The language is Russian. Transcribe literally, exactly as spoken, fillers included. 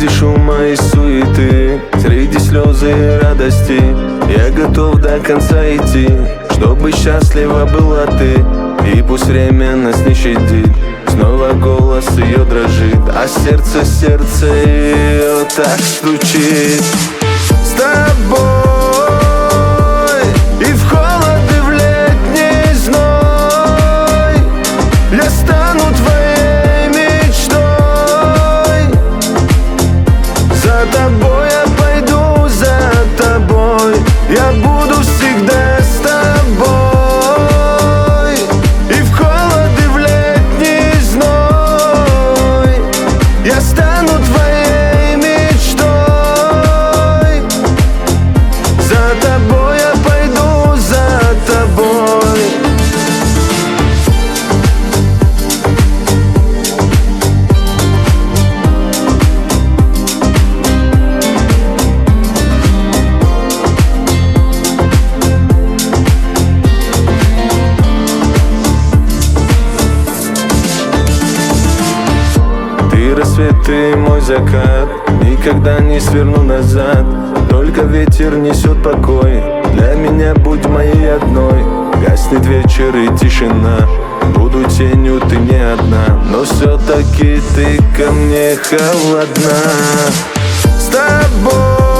Среди шума и суеты, среди слезы и радости, я готов до конца идти, чтобы счастлива была ты. И пусть время нас не щадит, снова голос ее дрожит, а сердце, сердце ее так стучит. С тобой и в холод, и в летний зной я стану твоей мечтой. За тобой я пойду, за тобой я буду всегда с тобой. И в холод, и в летний зной я стану твоей мечтой. За тобой я пойду, за тобой. Ты рассвет, ты мой закат, никогда не сверну назад. Только ветер несет покой, для меня будь моей одной. Гаснет вечер и тишина, буду тенью, ты не одна, но все-таки ты ко мне холодна. С тобой